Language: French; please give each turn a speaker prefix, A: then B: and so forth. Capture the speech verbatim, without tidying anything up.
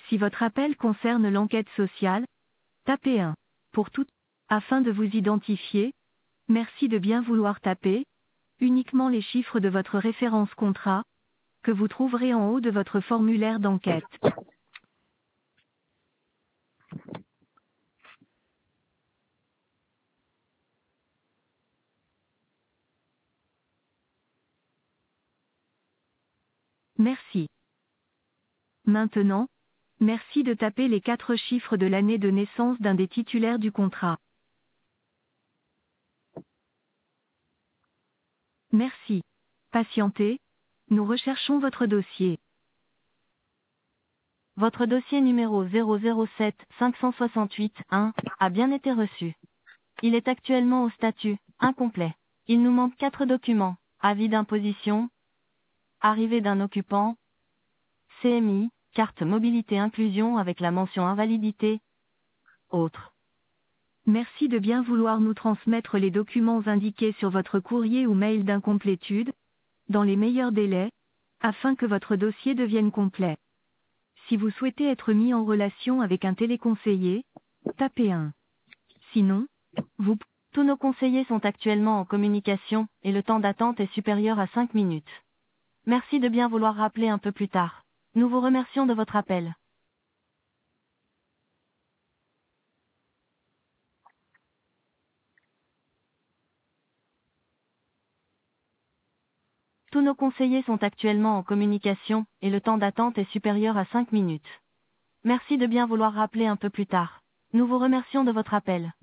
A: Si votre appel concerne l'enquête sociale, tapez un. Pour tout, afin de vous identifier, merci de bien vouloir taper uniquement les chiffres de votre référence contrat, que vous trouverez en haut de votre formulaire d'enquête. Merci. Maintenant, merci de taper les quatre chiffres de l'année de naissance d'un des titulaires du contrat. Merci. Patientez, nous recherchons votre dossier. Votre dossier numéro zéro zéro sept cinq cent soixante-huit un a bien été reçu. Il est actuellement au statut incomplet. Il nous manque quatre documents: avis d'imposition, arrivée d'un occupant, C M I, carte mobilité inclusion avec la mention invalidité, autres. Merci de bien vouloir nous transmettre les documents indiqués sur votre courrier ou mail d'incomplétude, dans les meilleurs délais, afin que votre dossier devienne complet. Si vous souhaitez être mis en relation avec un téléconseiller, tapez un. Sinon, vous... Tous nos conseillers sont actuellement en communication, et le temps d'attente est supérieur à cinq minutes. Merci de bien vouloir rappeler un peu plus tard. Nous vous remercions de votre appel. Tous nos conseillers sont actuellement en communication, et le temps d'attente est supérieur à cinq minutes. Merci de bien vouloir rappeler un peu plus tard. Nous vous remercions de votre appel.